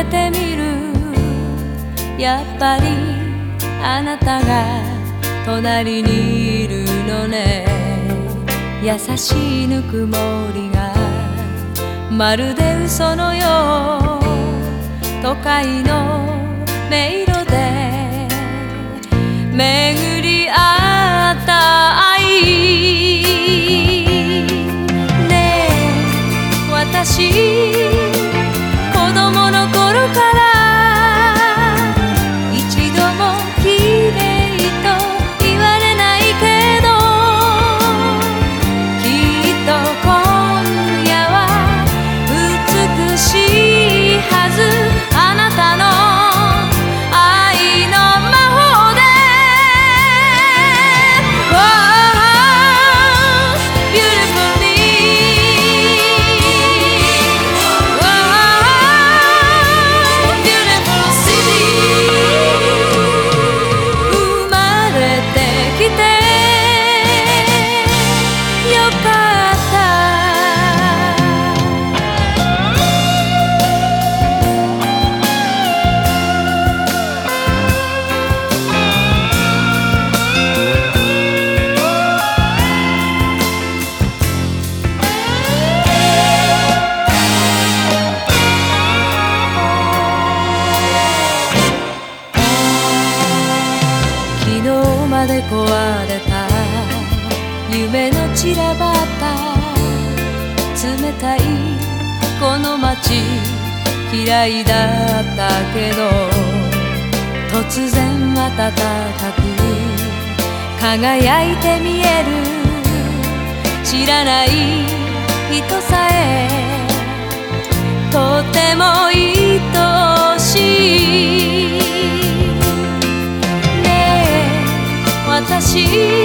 てみる。やっぱりあなたが隣にいるのね。優しいぬくもりがまるで嘘のよう。都会の迷路で巡り合った愛。ねえ私、子供の頃から一度も綺麗と言われないけど、きっと今夜は美しいはず。あなたの愛の魔法で Oh, beautifully Oh, beautiful city 生まれてきてよかった。昨日まで壊れた夢の散らばった冷たいこの街。嫌いだったけど突然暖かく輝いて見える。知らない人さえとても愛しい。ねえ私